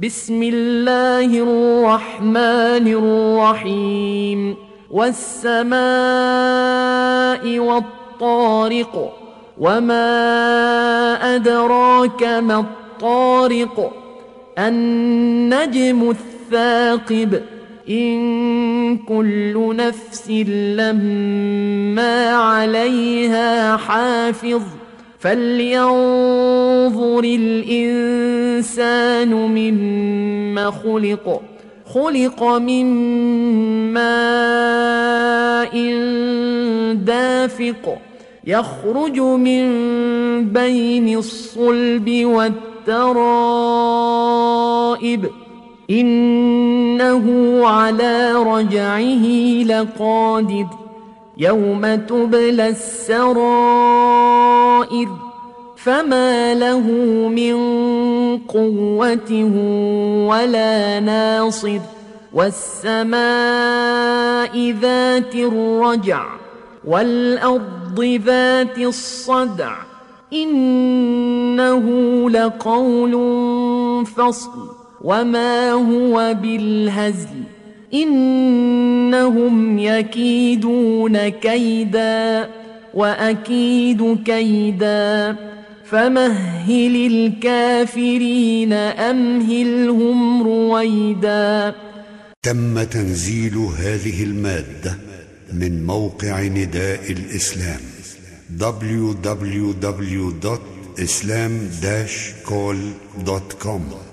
بسم الله الرحمن الرحيم والسماء والطارق وما أدراك ما الطارق النجم الثاقب إن كل نفس لما عليها حافظ فلينظر الإنسان مما خلق خلق من ماء دافق يخرج من بين الصلب والترائب إنه على رجعه لقادر يوم تبلى السرائر فما له من قوة ولا ناصر والسماء ذات الرجع والأرض ذات الصدع إنه لقول فصل وما هو بالهزل إنهم يكيدون كيدا وأكيد كيدا فمهل الكافرين أمهلهم رويدا. تم تنزيل هذه المادة من موقع نداء الإسلام www.islam-call.com